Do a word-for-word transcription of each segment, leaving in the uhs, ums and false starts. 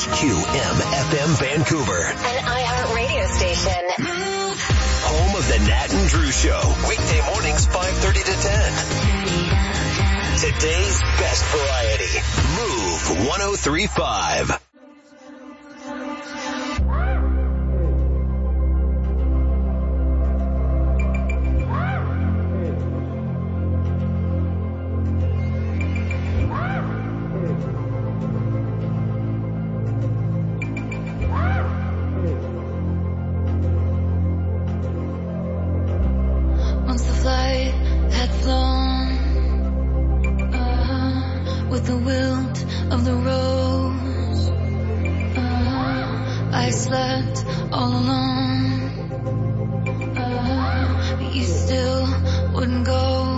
H Q M F M Vancouver. An iHeart radio station. Home of the Nat and Drew Show. Weekday mornings five thirty to ten. Today's best variety. Move one oh three point five. Once the flight had flown, uh, with the wilt of the rose, uh, I slept all alone, uh, but you still wouldn't go.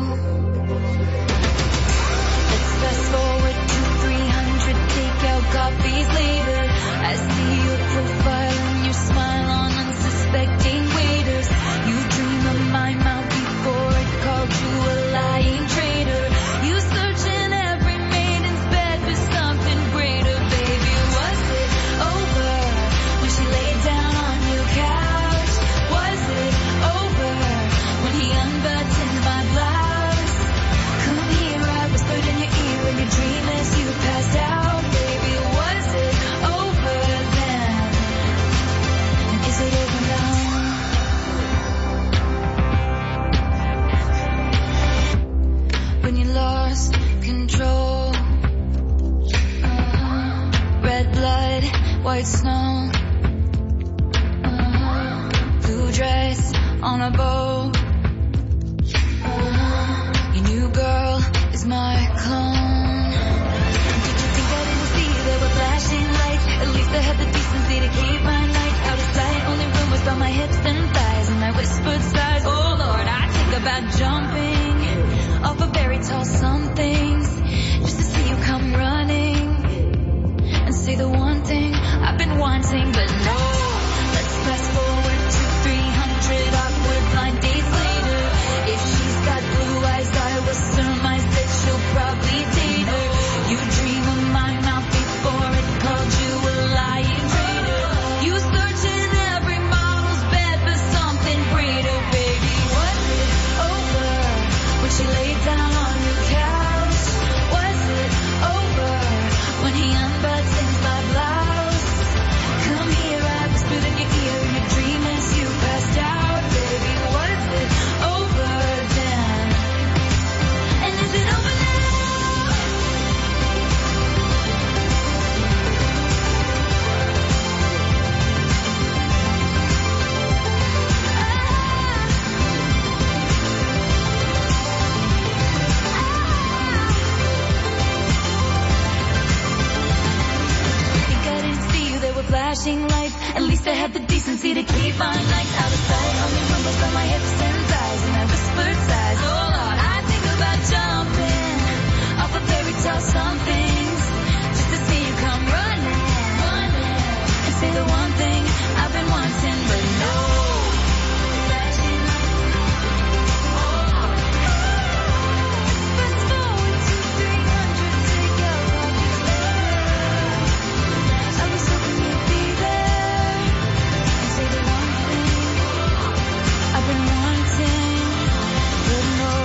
Let's fast forward to three hundred takeout coffees later. I see your profile and your smile on unsuspecting waiters. You dream of my mouth before it called you a lying traitor. You search in every maiden's bed for something greater, baby. Was it over when she laid down on your couch? Was it over when he unbuttoned my blouse? Come here, I whispered in your ear in your dream as you passed out, baby. Was it over then? And is it over now? When you lost control, uh-huh. Red blood, white snow, uh-huh. Blue dress on a boat, uh-huh. Your new girl is my clone. Did you think I didn't see there were flashing lights? At least I had the decency to keep my nights out of sight. Only rumors about my hips and thighs and my whispered sighs. Oh Lord, I think about jumping off a very tall somethings just to see you come running and say the one thing I've been wanting, but no. Let's fast forward to three hundred awkward blind dates later. If she's got blue eyes, I will surmise that she'll probably date her. You dream of my mouth before it called you a lying traitor. You search in every model's bed for something greater, baby. Was it over when she laid down on your couch? Was it over when he unbuttoned my blouse? Come here, I whispered in your ear in your dream as you passed out, baby. Was it over then? And is it over now? Think I didn't see you, there were flashing lights. At least I had the decency to keep my nights out of sight. Only rumbles by my hips and thighs and my whispered sighs. Oh Lord, I think about jumping off a fairy tale somethings just to see you come running, running and say the one thing I've been wanting, but no. Flashing lights. Fast forward to three hundred takeout coffees later. I was hoping you'd be there and say the one thing I've been wanting, but no.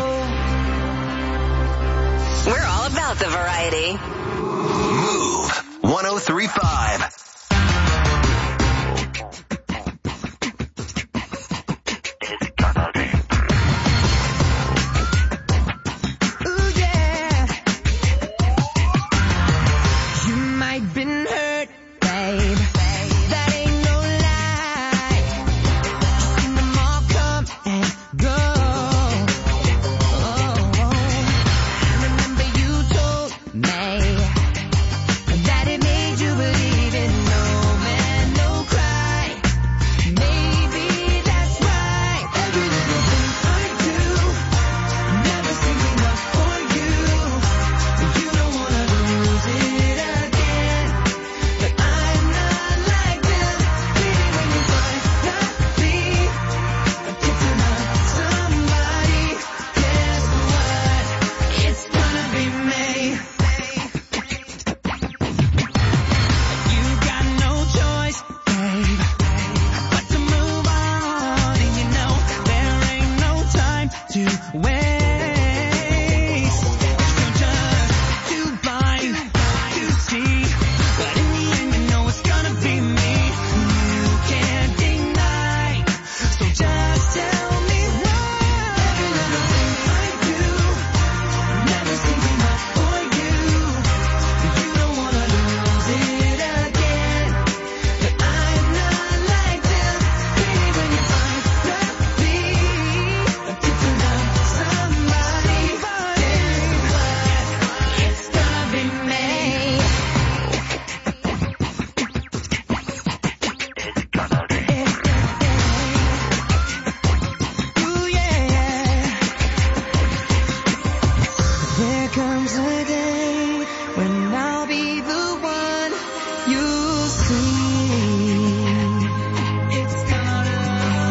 We're all about the variety. Move one oh three point five. Ooh, yeah. You might been hurt, babe. That ain't no lie. Seen them all come and go. Oh, I remember you told me that it made you believe in to waste. You're just too blind to see, but in the end you know it's gonna be me. You can't deny, so just tell me why. Every little thing I do never seems enough for you. You don't wanna lose it again, but I'm not like them. Baby, when you find me, to love somebody, it's gonna be me. Ooh, yeah. There comes a day when I'll be the one you'll see. It's gonna,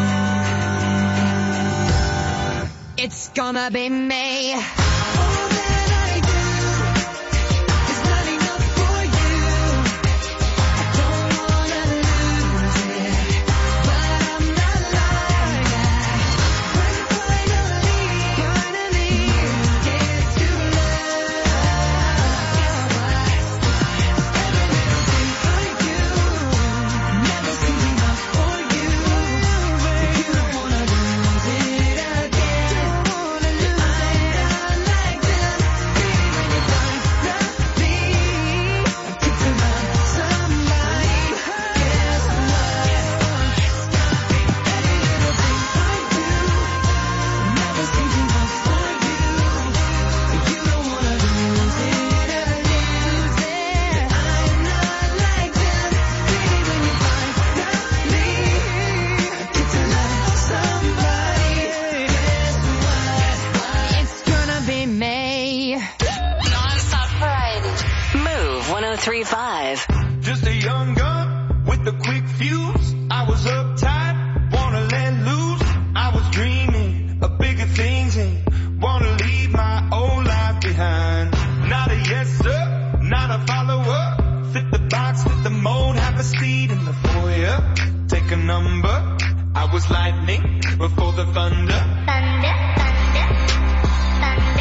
it's gonna be me. All that I do is not enough for you. I don't wanna lose it, but I'm not like that. When finally, finally you get to love, every little thing I do never seems enough for you. You don't wanna lose it again. I'm not like them. Baby, when you find me, to love somebody, guess what? Every little thing I do never seems enough for you. You don't wanna lose it, lose it. I'm not like them. Baby, when you find me, to love somebody, guess what? It's gonna be me. Non-stop variety. Move one oh three point five. Just a young gun with a quick fuse. I was uptight, wanna let loose. I was dreaming of bigger things and wanna leave my old life behind. Not a yes sir, not a follower. Fit the box, fit the mold, have a seat in the foyer. Take a number. I was lightning before the thunder. Thunder, thunder, thunder,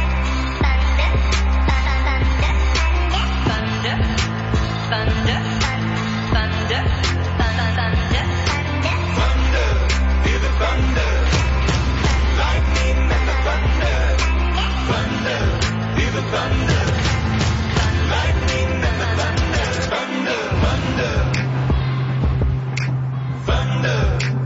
thunder, thunder, thunder, thunder, Thunder, feel the thunder. Lightning and the thunder. Thunder, feel the thunder. Lightning and the thunder. Thunder, thunder,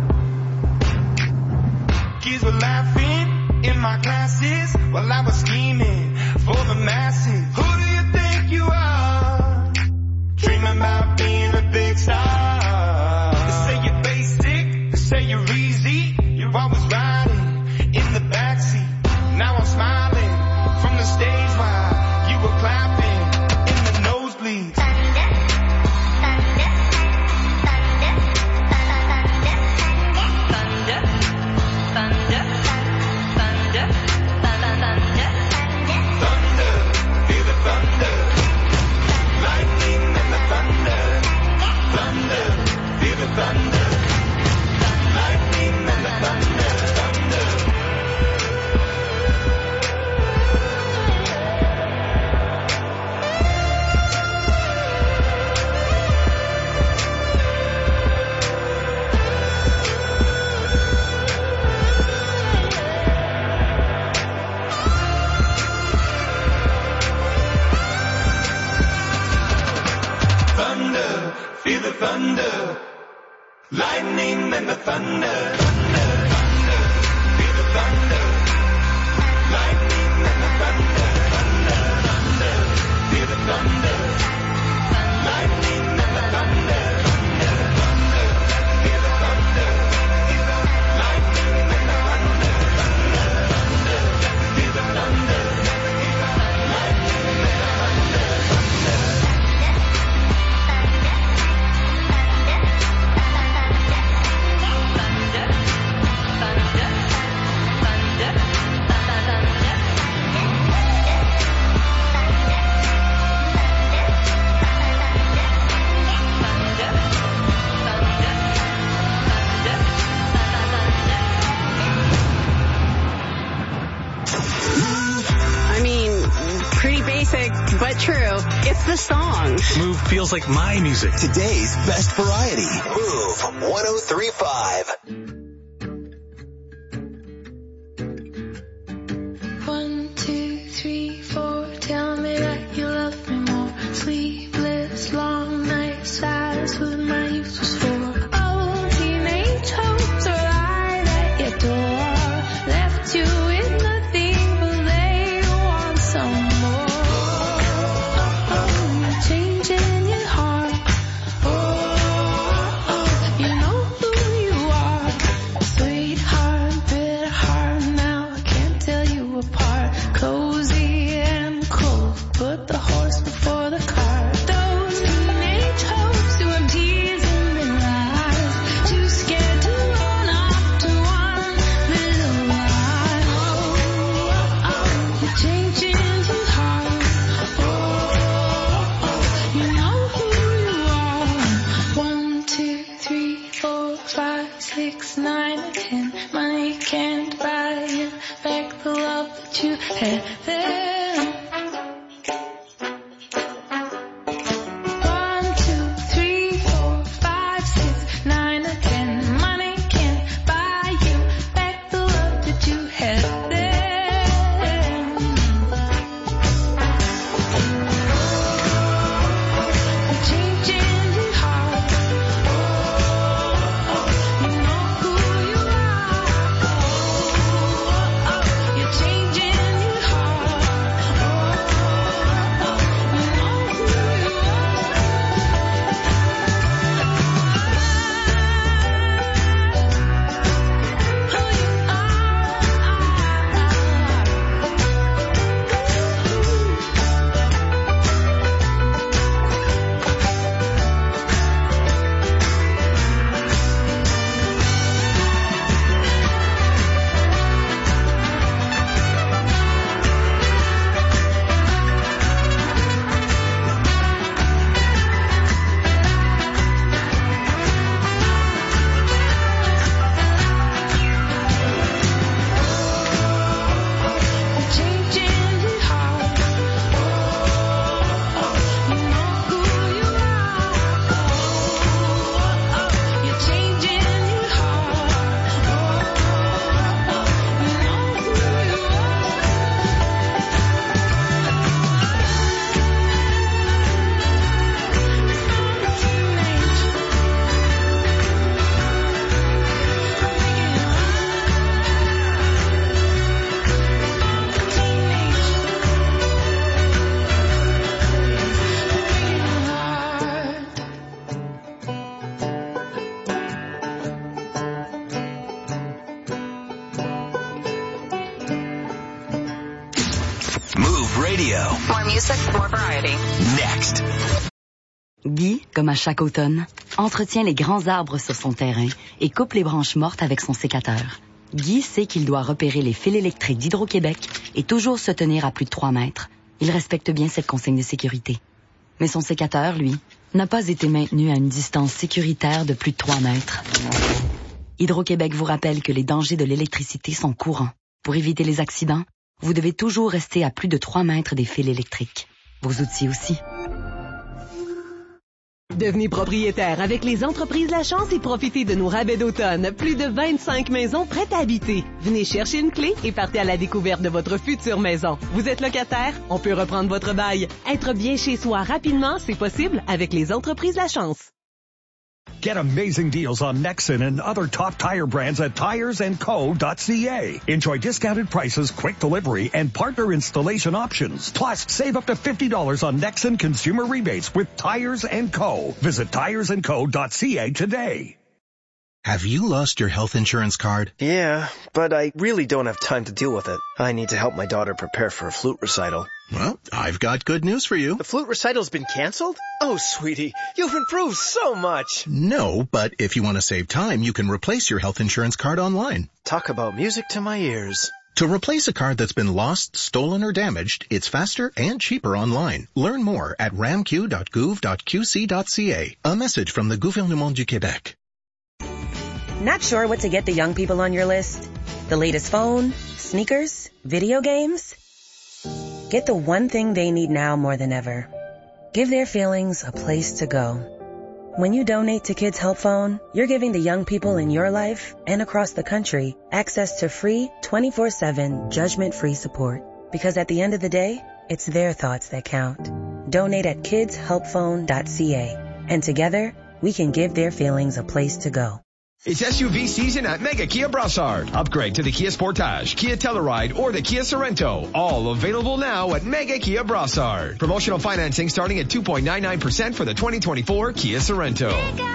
thunder. Kids were laughing in my classes while I was scheming for the masses. Who do you think you are? Dreaming about being a big star. They say you're basic, they say you're easy. You're always riding in the backseat. Now I'm smiling from the stage while you were clapping in the nosebleeds. thunder, thunder, thunder, thunder, thunder. Thunder, feel the thunder. Lightning and the thunder. Thunder, feel the thunder. Lightning and the thunder. Thunder. Thunder, feel the thunder. Lightning and the thunder. Thunder, thunder, feel the thunder. Lightning and the thunder. Thunder, thunder, feel the thunder. Lightning and the thunder. Thunder, thunder, feel the thunder. Lightning and the thunder. Thunder, thunder, feel the thunder. Lightning and the thunder. Thunder, but true. It's the songs. Move feels like my music. Today's best variety. Move one oh three point five. One, two, three, four. Tell me that you love me more. Sleepless, long nights, silence with my youth was for. Oh, teenage hopes are lied at your door. Left you with nothing, but they want some more. Oh, you're changing your heart. Oh, oh, you know who you are. Sweetheart, bitter heart, now I can't tell you apart. Cozy and cold, put the horse before the cart. Those teenage hopes who have teasing their lies, too scared to run up to one little lie. Oh, oh, you're changing your heart. Oh, oh, you know who you are. One, two, three, four, five, six, nine, ten. Money can't buy you back the love that you had then. One, two, three, four, five, six, nine, or ten. Money can't buy you back the love that you had then. You're changing your heart. Oh, oh, you know who you are. Oh, oh, you're changing your heart. Oh, oh, you know who you Move Radio. More music, more variety. Next. Guy, comme à chaque automne, entretient les grands arbres sur son terrain et coupe les branches mortes avec son sécateur. Guy sait qu'il doit repérer les fils électriques d'Hydro-Québec et toujours se tenir à plus de trois mètres. Il respecte bien cette consigne de sécurité. Mais son sécateur, lui, n'a pas été maintenu à une distance sécuritaire de plus de trois mètres. Hydro-Québec vous rappelle que les dangers de l'électricité sont courants. Pour éviter les accidents, vous devez toujours rester à plus de trois mètres des fils électriques. Vos outils aussi. Devenez propriétaire avec les entreprises La Chance et profitez de nos rabais d'automne. Plus de vingt-cinq maisons prêtes à habiter. Venez chercher une clé et partez à la découverte de votre future maison. Vous êtes locataire? On peut reprendre votre bail. Être bien chez soi rapidement, c'est possible avec les entreprises La Chance. Get amazing deals on Nexen and other top tire brands at tires and co dot c a. Enjoy discounted prices, quick delivery, and partner installation options. Plus, save up to fifty dollars on Nexen consumer rebates with Tires and Co. Visit tires and co dot c a today. Have you lost your health insurance card? Yeah, but I really don't have time to deal with it. I need to help my daughter prepare for a flute recital. Well, I've got good news for you. The flute recital's been canceled? Oh, sweetie, you've improved so much. No, but if you want to save time, you can replace your health insurance card online. Talk about music to my ears. To replace a card that's been lost, stolen, or damaged, it's faster and cheaper online. Learn more at ramq dot gouv dot q c dot c a. A message from the Gouvernement du Québec. Not sure what to get the young people on your list? The latest phone, sneakers, video games? get the one thing they need now more than ever. Give their feelings a place to go. When you donate to Kids Help Phone, you're giving the young people in your life and across the country access to free twenty-four seven judgment-free support. Because at the end of the day, it's their thoughts that count. Donate at kids help phone dot c a. And together, we can give their feelings a place to go. It's S U V season at Mega Kia Brassard. Upgrade to the Kia Sportage, Kia Telluride, or the Kia Sorento. All available now at Mega Kia Brassard. Promotional financing starting at two point nine nine percent for the twenty twenty-four Kia Sorento.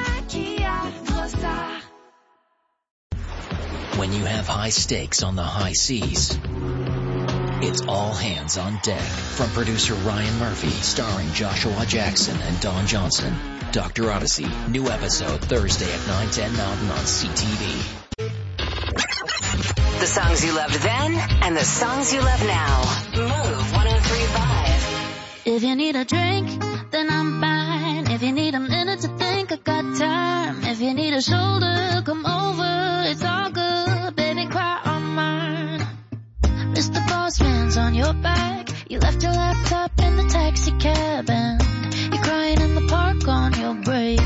When you have high stakes on the high seas, it's all hands on deck. From producer Ryan Murphy, starring Joshua Jackson and Don Johnson. Doctor Odyssey, new episode Thursday at nine ten Mountain on C T V. The songs you loved then and the songs you love now. Move one oh three point five. If you need a drink, then I'm fine. If you need a minute to think, I got time. If you need a shoulder, come over. It's all good, baby, cry on mine. Mister Boss Man's on your back. You left your laptop in the taxi cab and you're crying in the park on your break.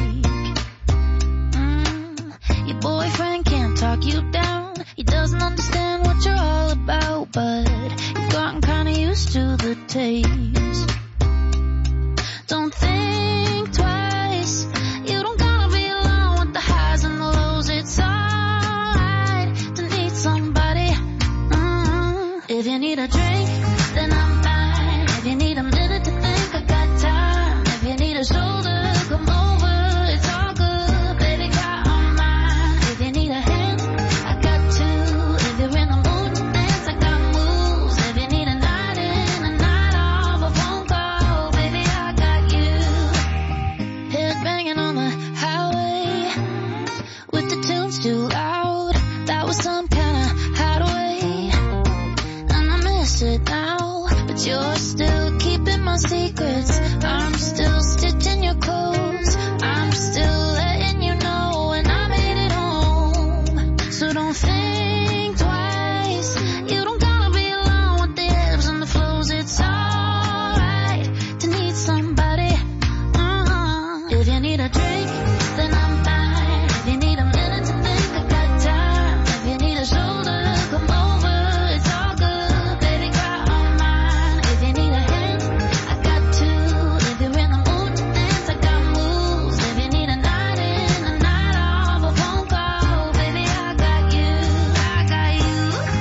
Mm, your boyfriend can't talk you down. He doesn't understand what you're all about, but you've gotten kinda used to the taste. Don't think twice. You don't gotta be alone with the highs and the lows. It's alright to need somebody. Mm, if you need a drink, then I'm fine. If you need a minute to think, I got time. If you need a shoulder, come over. It's all good, baby, cry on mine. If you need a hand, I got two. If you're in the mood to dance, I got moves. If you need a night in, a night off, a phone call, baby, I got you. Head banging on the highway with the tunes too loud. That was some kind of hideaway, and I miss it now. But you're still keeping my secrets. I'm still stitching your clothes. I'm still letting you know when I made it home. So don't think twice. You don't gotta be alone with the ebbs and the flows. It's alright to need somebody. Uh-huh. If you need a drink, then I'm fine. If you need a minute to think, I got time. If you need a shoulder, come over. It's all good, baby, cry on mine. If you need a hand, I got two. If you're in the mood to dance, I got moves. If you need a night in, a night off, a phone call, baby, I got you. I got you.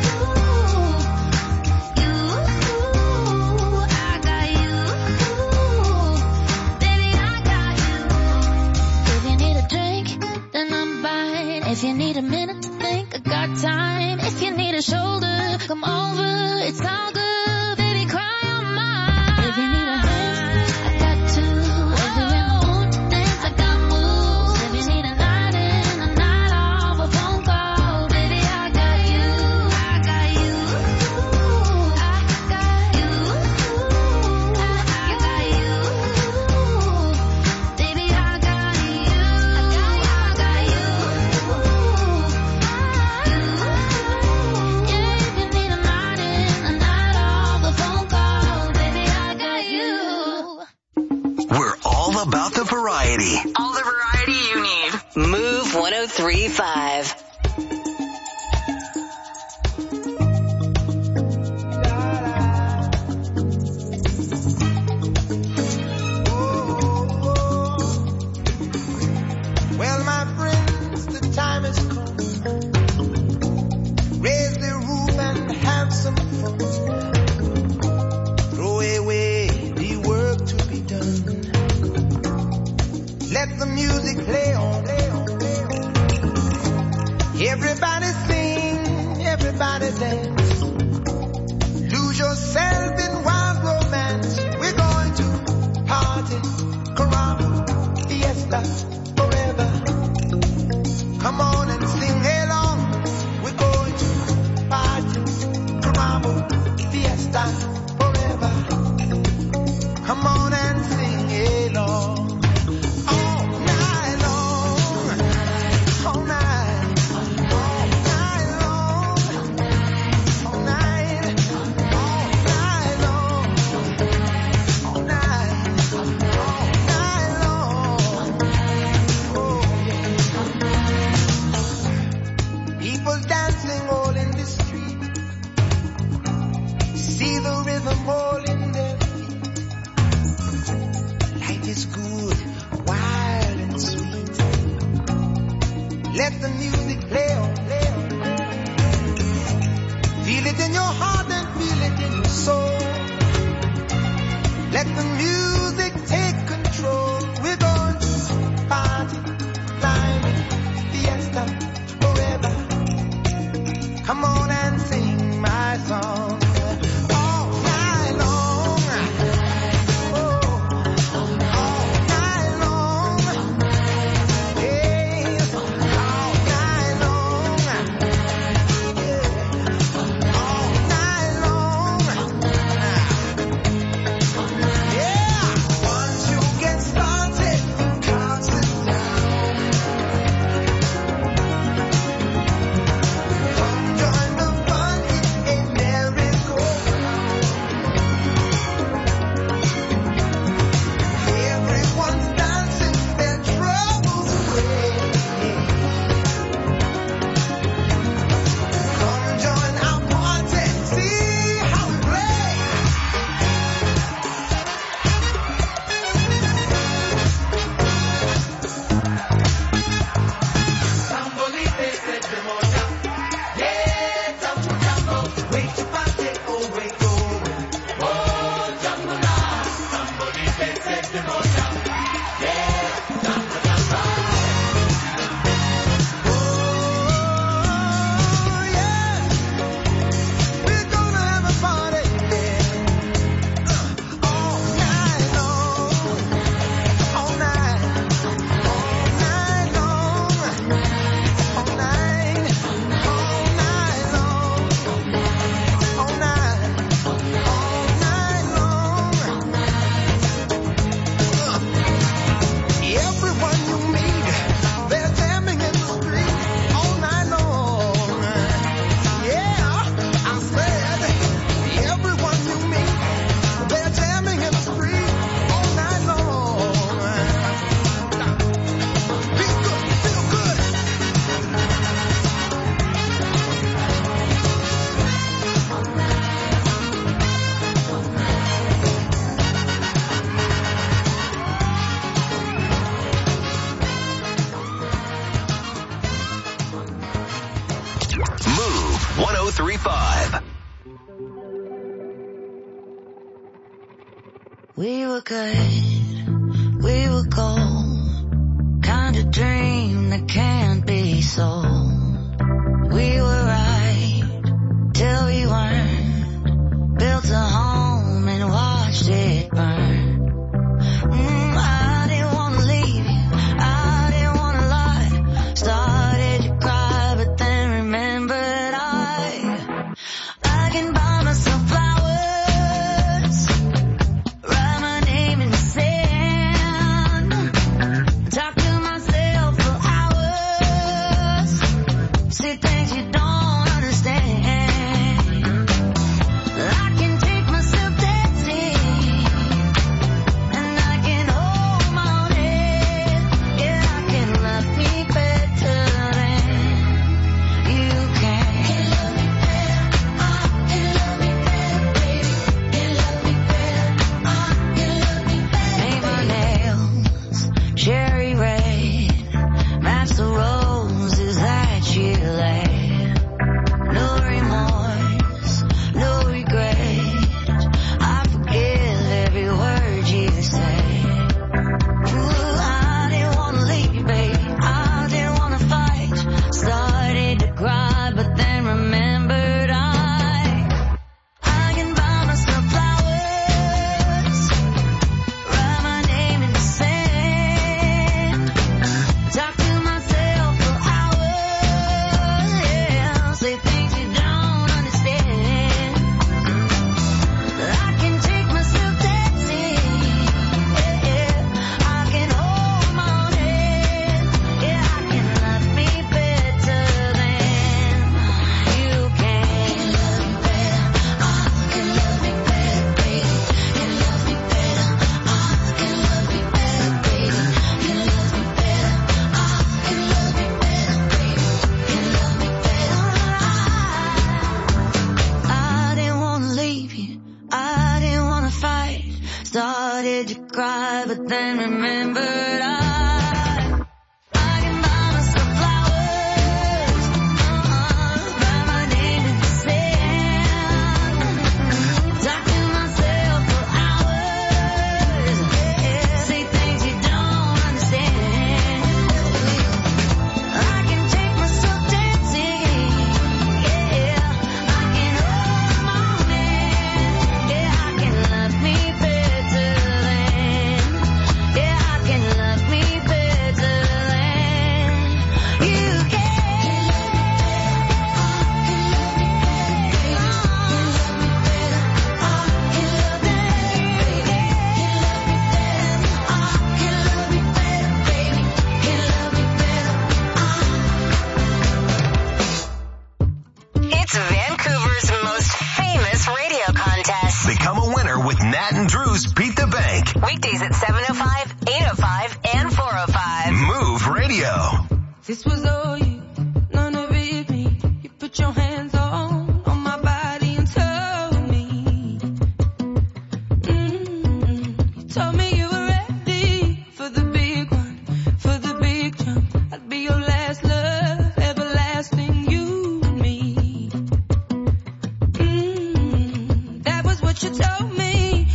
You. I got you. Baby, I got you. If you need a drink, then I'm fine. If you need a minute to think, I got time. If you need a shoulder, come over. It's all good, baby, cry on mine. If you need a hand, I got two. If you're in the mood to dance, I got moves. If you need a night in, a night off, a phone call, baby, I got you. I got you. I got you. I got you. Baby, I got you. I got you. Yeah, if you need a night in, a night off, a phone call, baby, I got you. We're all about the variety. All the variety you need. Move one oh three point five. Well, my friends, the time has come. Raise the roof and have some fun. Throw away the work to be done. Let the music play on. Everybody sing, everybody dance. Lose yourself in wild romance. We're going to party, caramba, fiesta, forever. Come on and sing along. We're going to party, caramba, fiesta, forever. Come on and sing along. All night long. All night. All night long. All night. All night long. them all in their feet. Life is good, wild and sweet. Let the music play on, play on. Feel it in your heart and feel it in your soul. Let the music take control. We're going to party, climbing, fiesta, forever. Come on and sing my song. All night long. Oh, all night long. Hey, all night long. Yeah, all night long. Yeah, once you get started, can't sit down. Come join the fun, it's a merry-go-round. Everyone's dancing their troubles away. Come join our party, see how we play. Tambolite se te moja, yeah, tambo tambo, wait to party, oh wait, oh wait, oh jambo na. Tambolite se te moja, yeah, tambo tambo. Oh yeah, we're gonna have a party, yeah, all night long, all night, all night long. All night, all night long, all night, all night long. Everyone you meet, they're jamming in the street all night long. Yeah, I said, everyone you meet, they're jamming in the street all night long. Be good, feel good. Move one oh three point five. We were good, we were gold, kind of dream that can't be sold. We were right, till we weren't, built a home and watched it burn. Mm, I didn't wanna leave you, I didn't wanna lie, started to cry but then remembered I, I can buy myself flowers, write my name in the sand, talk to myself for hours, say things you don't did you cry, but then remembered I Weekdays at seven oh five, eight oh five, and four oh five. Move Radio. This was all you, none of it me. You put your hands on, on my body and told me. Mm-hmm. You told me you were ready for the big one, for the big jump. I'd be your last love, everlasting, you and me. Mm-hmm. That was what you told me.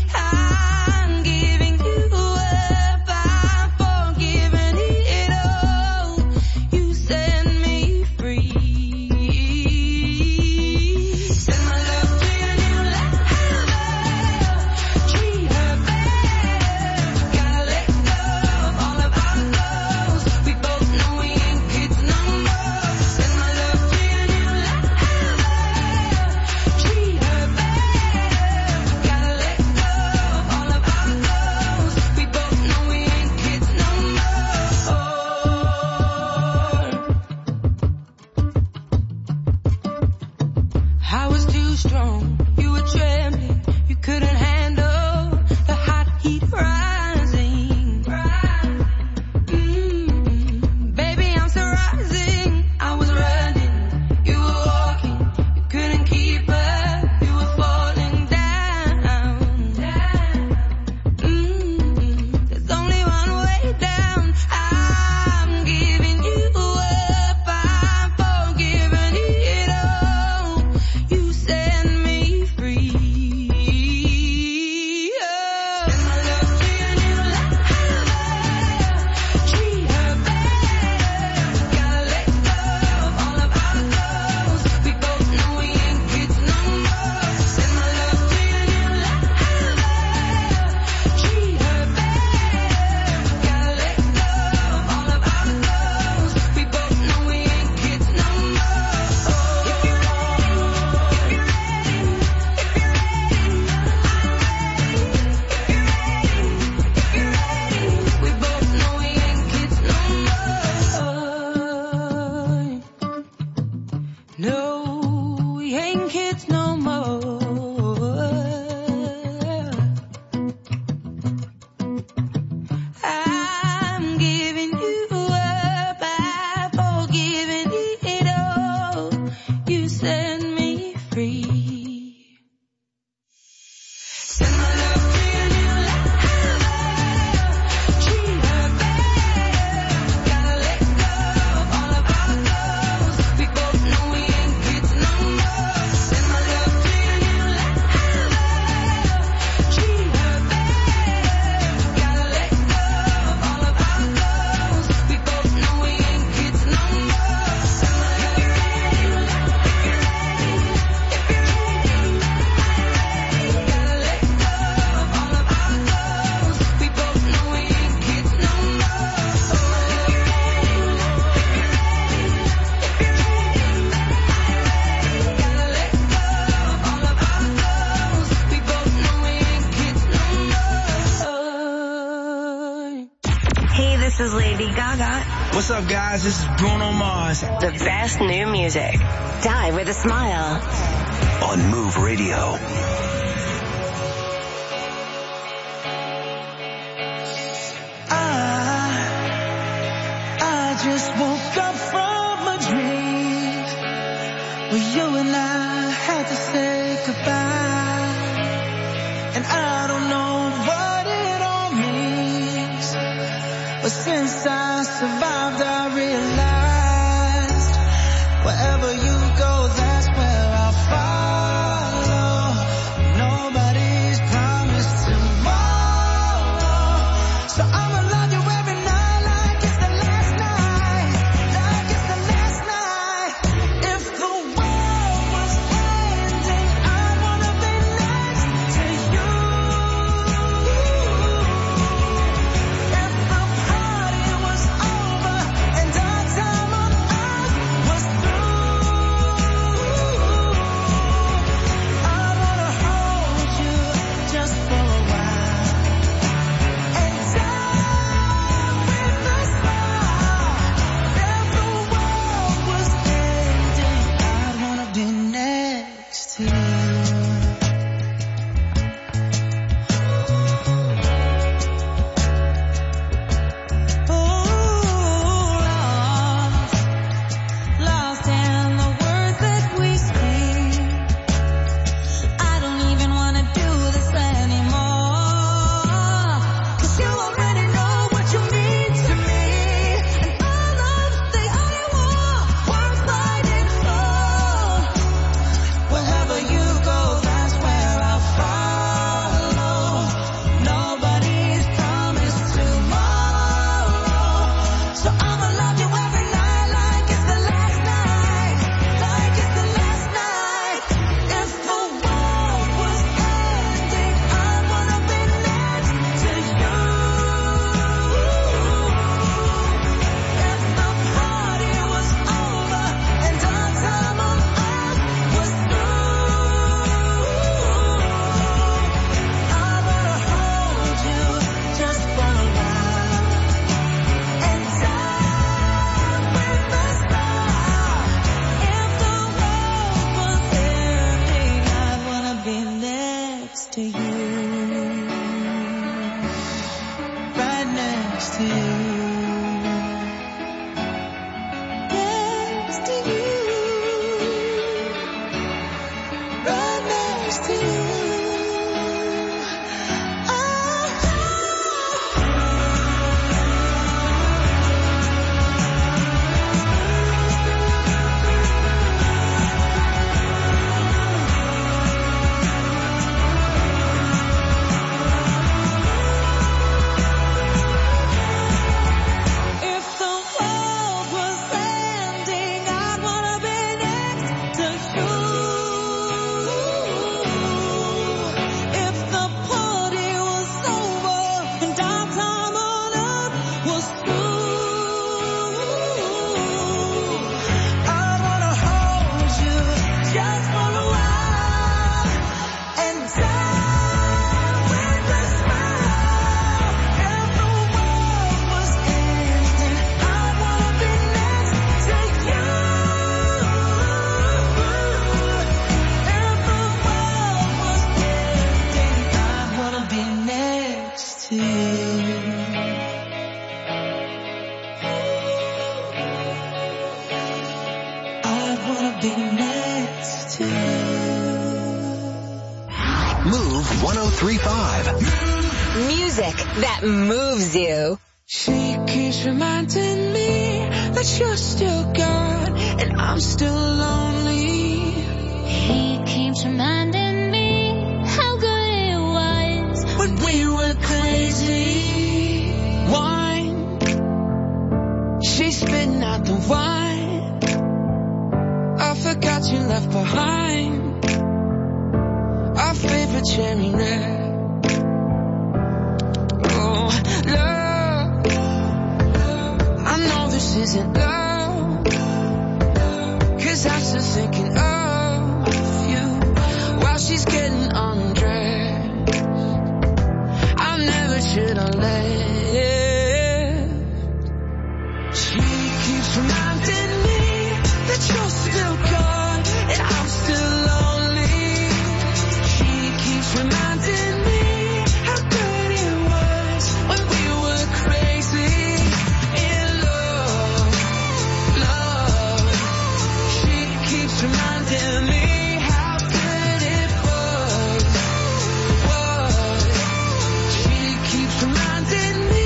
This is Lady Gaga. What's up, guys? This is Bruno Mars. The best new music. Die with a smile. On Move Radio. I, I just woke up from a dream where you and I had to say goodbye. And I don't know what it all to you, right next to you. Next to you, right next to you. Music that moves you. She keeps reminding me that you're still gone and I'm still lonely. He keeps reminding me how good it was when we were crazy. Wine, she's spitting out the wine. I forgot you left behind our favorite cherry red. Love, I know this isn't love, 'cause I'm still thinking of you while she's getting undressed. I never should have left. She keeps reminding me that you're still gone and I'm still lonely. She keeps reminding me how good it was when we were crazy in love, love. She keeps reminding me how good it was, was. She keeps reminding me.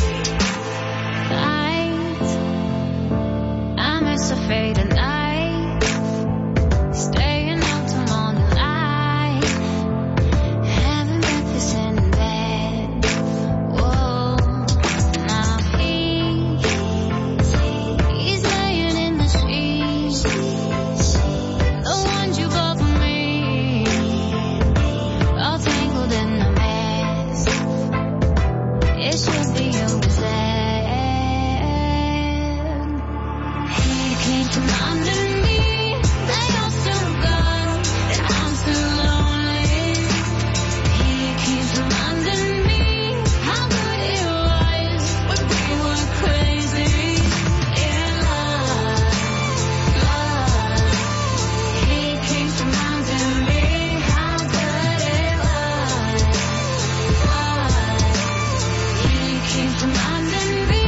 Night, I miss a faded night, staying out till morning light, having breakfast in bed. Whoa, now he, he's laying in the sheets, the ones you bought for me, all tangled in a mess. It should be yours then. He keeps reminding me that you're still gone and I'm still lonely. He keeps reminding me how good it was when we were crazy in love, love. He keeps reminding me how good it was, was. He keeps reminding me.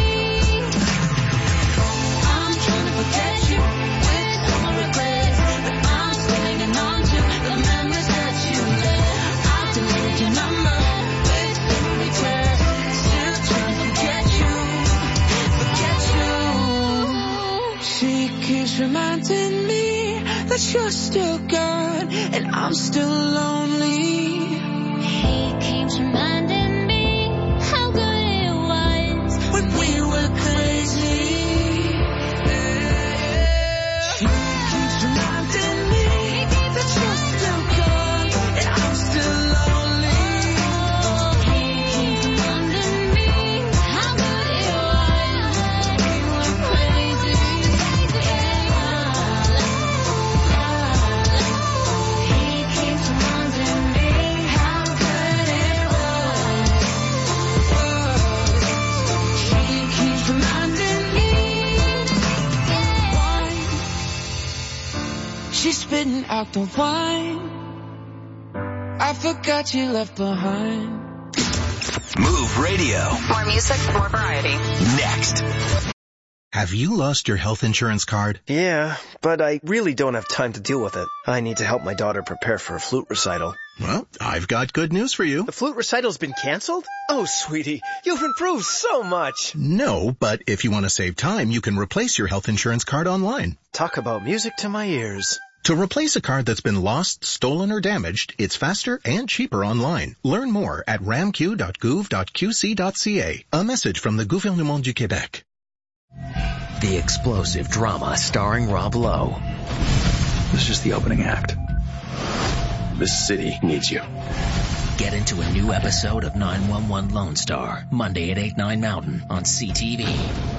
I'm trying to forget you with all my regrets, but I'm still hanging on to the memories that you left. I've deleted your number with every request, still trying to forget you, forget you. She keeps reminding me that you're still gone and I'm still lonely. He keeps reminding me how good it was when we were crazy. She keeps reminding me that you're still gone and I'm still lonely. He keeps reminding me how good it was when we were crazy in love, love. He keeps reminding me how good it was, was. She keeps reminding me. Wine, she's spitting out the wine. I forgot you left behind. Move Radio. More music, more variety. Next. Have you lost your health insurance card? Yeah, but I really don't have time to deal with it. I need to help my daughter prepare for a flute recital. Well, I've got good news for you. The flute recital's been canceled? Oh, sweetie, you've improved so much. No, but if you want to save time, you can replace your health insurance card online. Talk about music to my ears. To replace a card that's been lost, stolen, or damaged, it's faster and cheaper online. Learn more at ramq dot gouv dot q c dot c a. A message from the Gouvernement du Québec. The explosive drama starring Rob Lowe. This is just the opening act. This city needs you. Get into a new episode of nine one one Lone Star, Monday at eight, nine Mountain on C T V.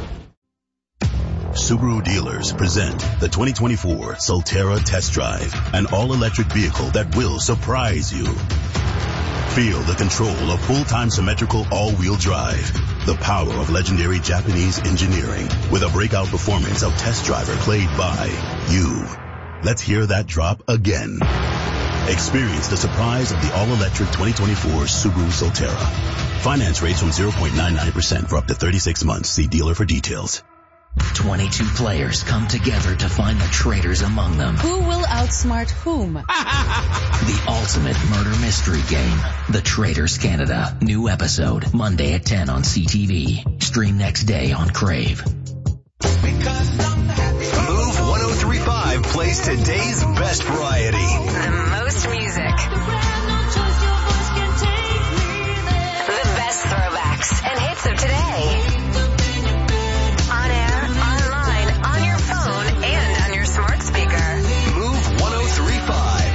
Subaru dealers present the twenty twenty-four Solterra Test Drive, an all-electric vehicle that will surprise you. Feel the control of full-time symmetrical all-wheel drive, the power of legendary Japanese engineering, with a breakout performance of test driver played by you. Let's hear that drop again. Experience the surprise of the all-electric twenty twenty-four Subaru Solterra. Finance rates from zero point nine nine percent for up to thirty-six months. See dealer for details. twenty-two players come together to find the traitors among them. Who will outsmart whom? The ultimate murder mystery game. The Traitors Canada. New episode, Monday at ten on C T V. Stream next day on Crave. Move one oh three point five plays today's best variety. The most music. The best throwbacks and hits of today. On air, online, on your phone, and on your smart speaker. Move one oh three point five.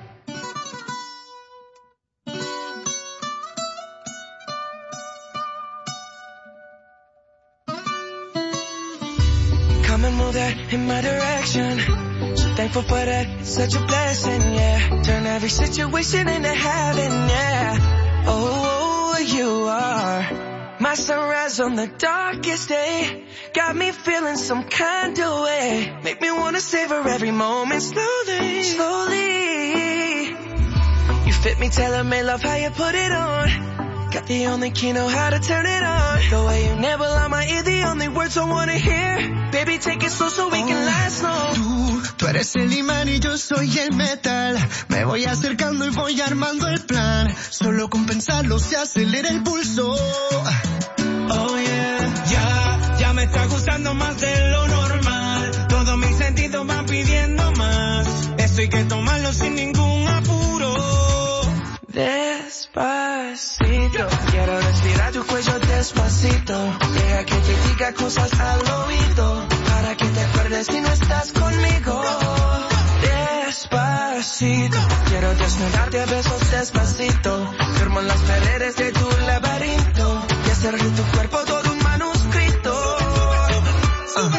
Come and move that in my direction. So thankful for that, it's such a blessing, yeah. Turn every situation into heaven, yeah. Oh, you are my sunrise on the darkest day. Got me feeling some kind of way. Make me wanna savor every moment slowly, slowly. You fit me, tailor-made, love how you put it on. Got the only key, know how to turn it on. The way you never lie my ear, the only words I wanna hear. Baby, take it slow so we can last long. Tú, tú eres el imán y yo soy el metal. Me voy acercando y voy armando el plan. Solo con pensarlo se acelera el pulso. Oh yeah, ya, ya me está gustando más de lo normal. Todos mis sentidos van pidiendo más. Esto hay que tomarlo sin ningún apuro. Despacito, quiero respirar tu cuello despacito. Deja que te diga cosas al oído, para que te acuerdes si no estás conmigo. Despacito, quiero desnudarte a besos despacito. Firmo en las paredes de tu laberinto y hacer de tu cuerpo todo un manuscrito. Uh.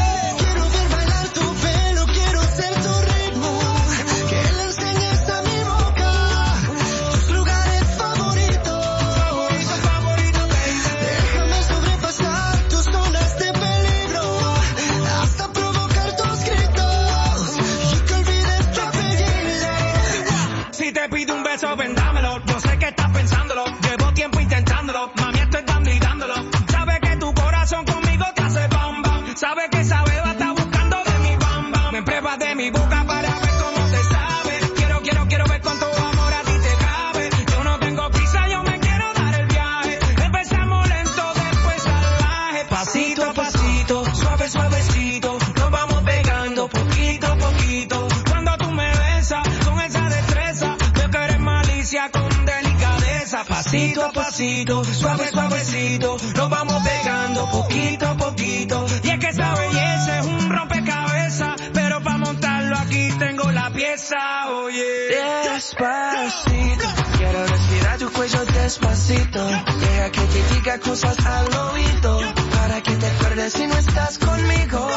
Ven, dámelo, yo sé que estás pensándolo. Llevo tiempo intentándolo, mami, estoy dando y dándolo. Sabes que tu corazón conmigo te hace bam bam. Sabes que esa beba está buscando de mi bam bam. Me pruebas de mi boca para ver cómo te sabe. Quiero, quiero, quiero ver cuánto amor a ti te cabe. Yo no tengo prisa, yo me quiero dar el viaje. Empezamos lento, después salvaje. Pasito a pasito, suave, suavecito. Nos vamos pegando poquito a poquito. Cuando tú me besas con esa destreza, con delicadeza, pasito a pasito, suave, suavecito, nos vamos pegando poquito a poquito. Y es que esa belleza es un rompecabezas, pero para montarlo aquí tengo la pieza, oye. Despacito, quiero respirar tu cuello despacito. Deja que te diga cosas al oído, para que te acuerdes si no estás conmigo.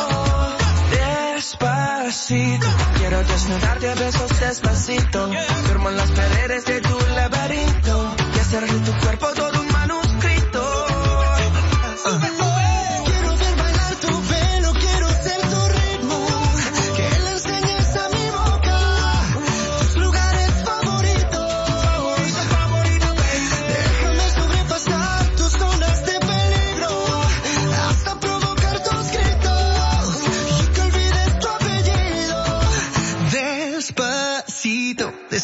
Despacito, quiero desnudarte a besos despacito. Firmo en las paredes de tu laberinto y hacer de tu cuerpo todo un manuscrito. Uh. Quiero ver bailar tu pelo, quiero ser tu ritmo. Que le enseñes a mi boca tus lugares favoritos.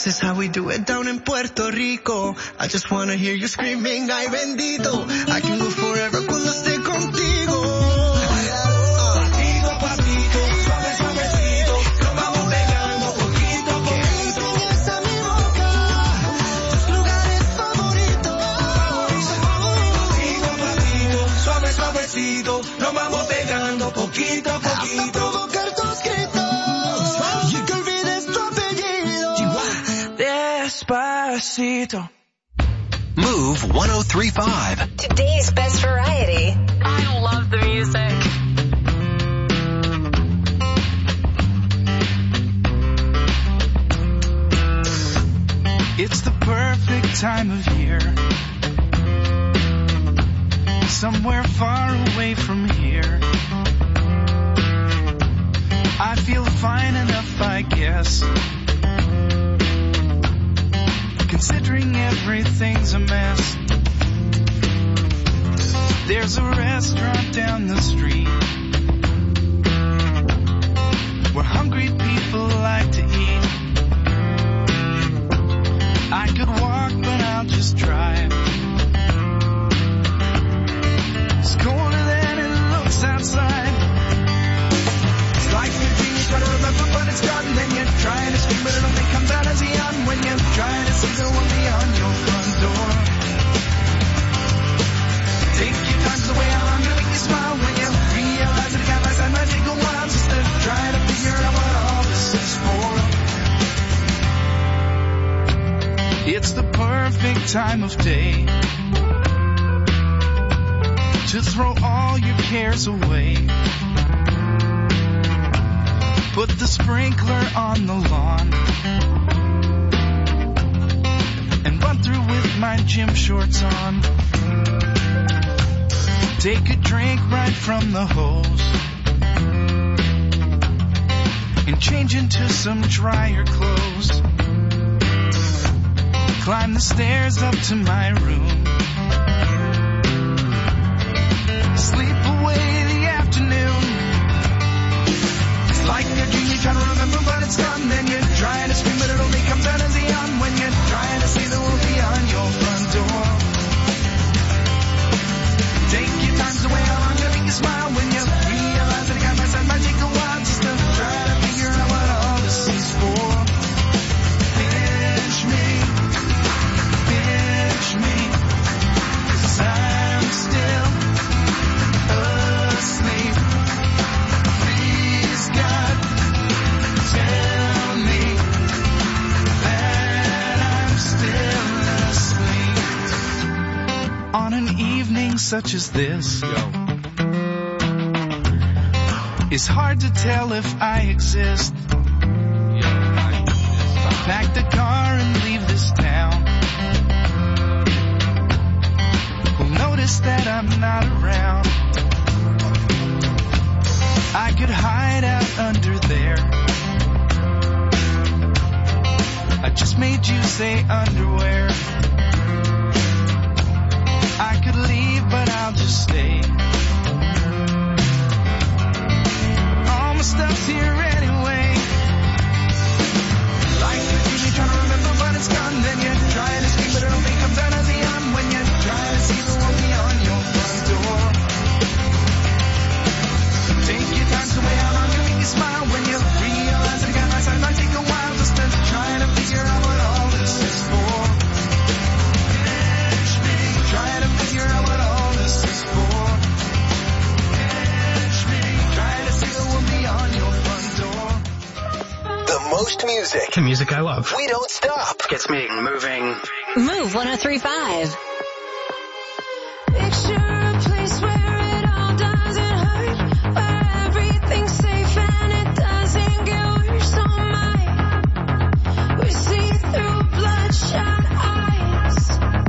is how we do it down in Puerto Rico. I just wanna hear you screaming, ay bendito. I can go forever cuando esté contigo. Pasito, pasito, suave, suavecito, nos vamos pegando poquito a poquito. Enseñas a mi boca tus lugares favoritos. Pasito, pasito, suave, suavecito, nos vamos pegando poquito a poquito. Hasta provocar tus gritos y que olvides tu apellido. Despacito. Move one oh three point five. Today's best variety. I love the music. It's the perfect time of year. Somewhere far away from here. I feel fine enough, I guess. Considering everything's a mess. There's a restaurant down the street where hungry people like to eat. I could walk, but I'll just drive. It's colder than it looks outside. It's like a dream you try to remember, but it's gone. Then you're trying to scream, but it only comes out as a yawn when you're trying to see the one beyond your front door. Take your time, the way I'm gonna make you smile when you realize that it got last time I take a while just to try to figure out what all this is for. It's the perfect time of day to throw all your cares away. Put the sprinkler on the lawn and run through with my gym shorts on. Take a drink right from the hose and change into some drier clothes. Climb the stairs up to my room. Sleep away the afternoon. It's like a dream you're trying to remember, but it's gone. Then you're trying to scream, but it only comes out as a yawn when you're trying to see the world beyond your front door. Take your time, the way I'm gonna make you smile when you realize that I got my side might take a while just to try to figure out what all this is for. Pinch me. Pinch me, 'cause I'm still asleep. Please, God, tell me that I'm still asleep. On an evening such as this, it's hard to tell if I exist. Pack the car and leave this town. Notice that I'm not around. I could hide out under there. I just made you say underwear. I could leave, but I'll just stay. All my stuff's here anyway. Like a dream you're trying to remember, but it's gone. Then you're trying to scream, but it only comes out as a yawn when you're trying to see the world beyond your front door. Take your time, the way I'm gonna make you smile when you realize that I got my side might take a while just to try to figure out what all this is for. Pinch me, try to figure out what all this is for. Pinch me, try to see the world beyond your front door. The most music. The music I love. We don't stop. Gets me moving. Move one oh three point five. Picture a place where it all doesn't hurt, where everything's safe and it doesn't get worse. Oh my, we see through bloodshot eyes.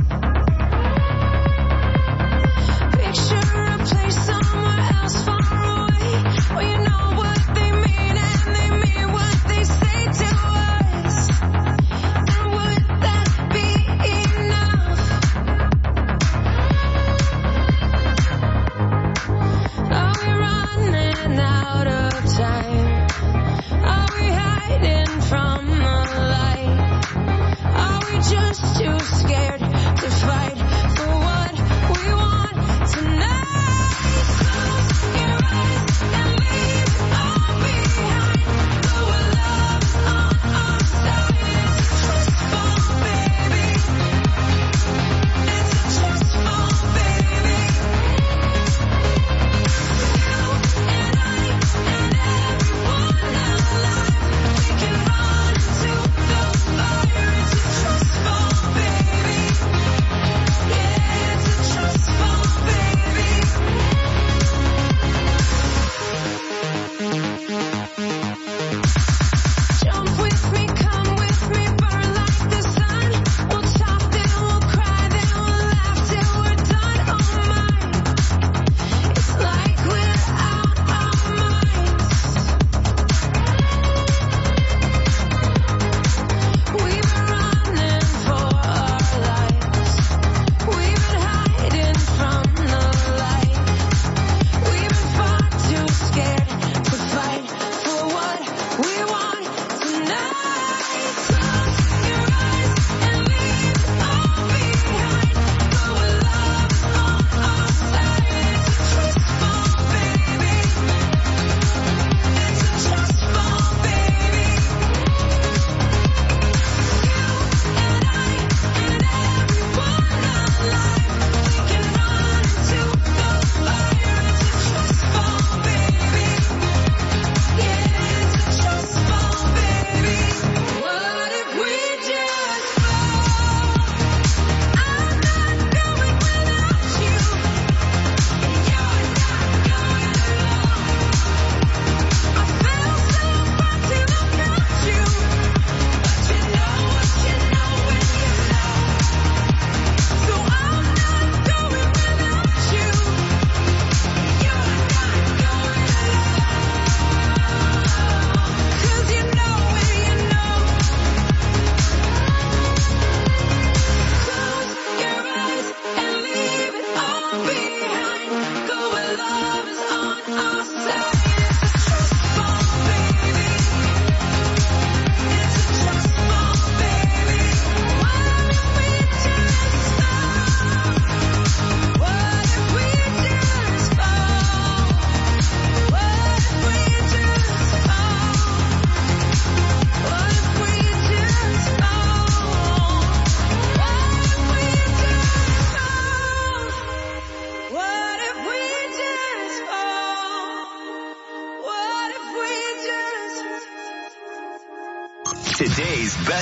Picture a place somewhere else far away, where you know what they mean and they mean what they say to us. And would that be enough?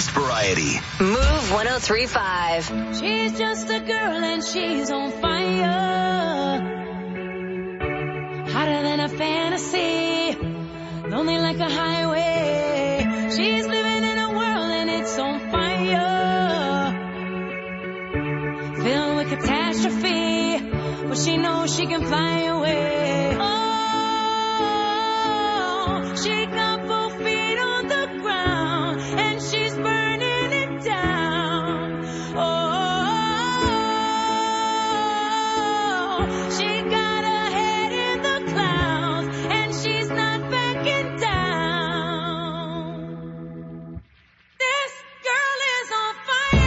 best variety. Move one oh three point five. She's just a girl and she's on fire. Hotter than a fantasy. Lonely like a highway. She's living in a world and it's on fire. Filled with catastrophe. But she knows she can fly away. Oh, she got both feet on the ground and she's burning it down. Oh, she got her head in the clouds and she's not backing down. This girl is on fire.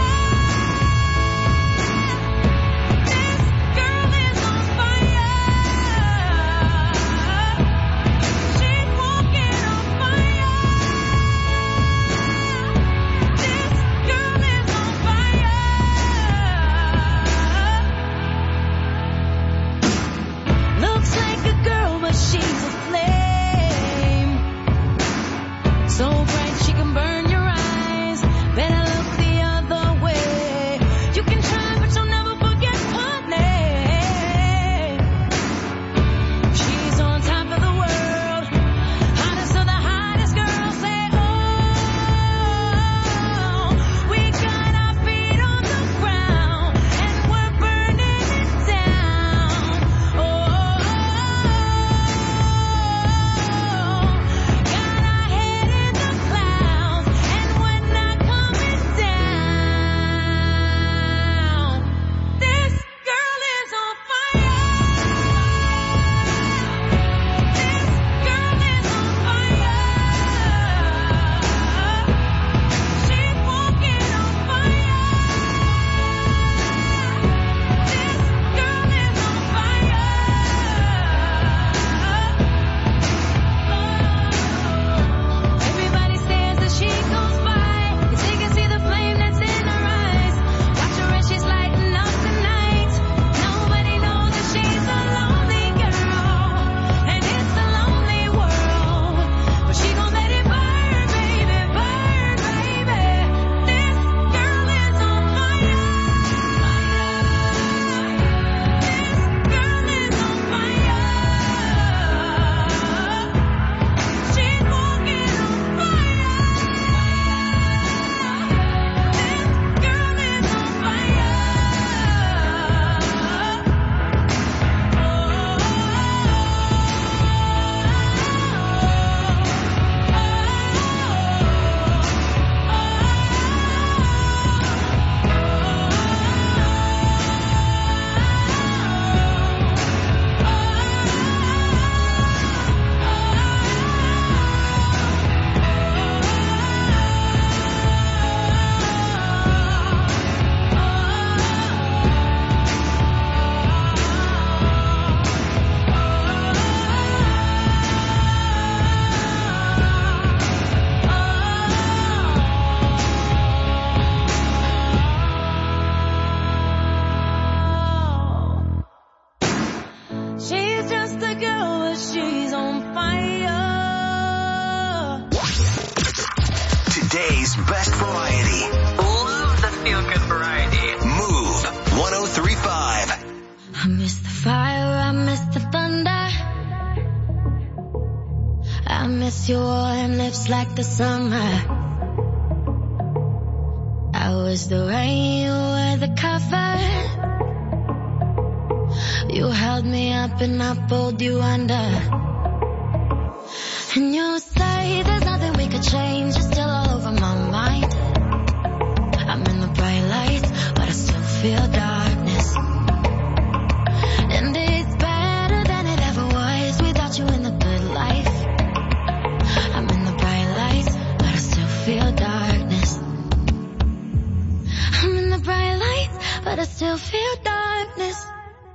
She's a flame, so bright she can burn your eyes. Better look the other way. You can try, but you'll never forget her name. She's on top of the world, hottest of the hottest girls. Say, oh, we got our feet on the ground and we're burning it down. Oh. Today's best variety. Love the feel-good variety. Move one oh three point five. I miss the fire, I miss the thunder. I miss your warm lips like the summer. I was the rain, you were the cover. You held me up and I pulled you under. And you say there's nothing we could change, you're still all over my mind. I'm in the bright lights, but I still feel darkness. And it's better than it ever was without you in the good life. I'm in the bright lights, but I still feel darkness. I'm in the bright lights, but I still feel darkness.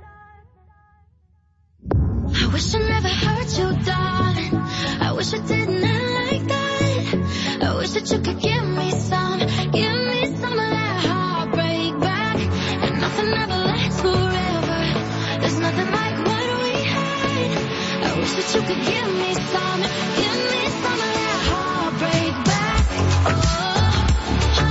I wish I never hurt you, darling. I wish I didn't end like that. I wish that you could give me some, give me some of that heartbreak back. And nothing ever lasts forever. There's nothing like what we had. I wish that you could give me some, give me some of that heartbreak back. Oh,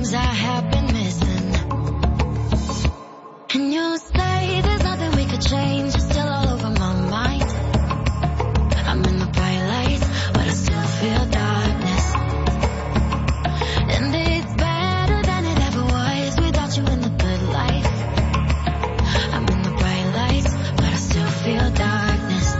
'cause I have been missing. And you say there's nothing we could change, it's still all over my mind. I'm in the bright lights, but I still feel darkness. And it's better than it ever was without you in the good life. I'm in the bright lights, but I still feel darkness.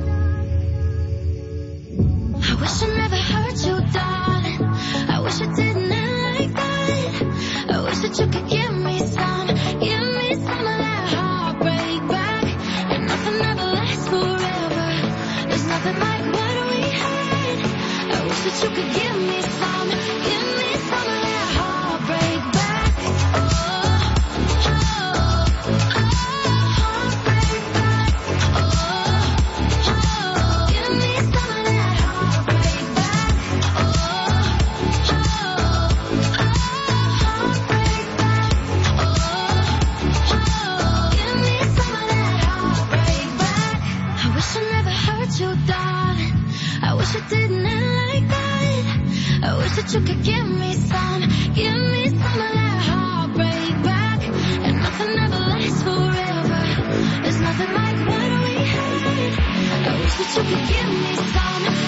I wish I never hurt you, darling. I wish I didn't end like that. I wish that you could give me some, give me some of that heartbreak back. And nothing ever lasts forever. There's nothing like what we had. I wish that you could give me some, give me some of that heartbreak back. Oh, oh, oh, heartbreak back. Oh, oh, give me some of that heartbreak back. Oh, oh, oh, heartbreak back. Oh, oh, give me some of that heartbreak back. I wish I never hurt you, darling. I wish I didn't end like that. I wish that you could give me some, give me some of that heartbreak back. And nothing ever lasts forever. There's nothing like what we had. I wish that you could give me some,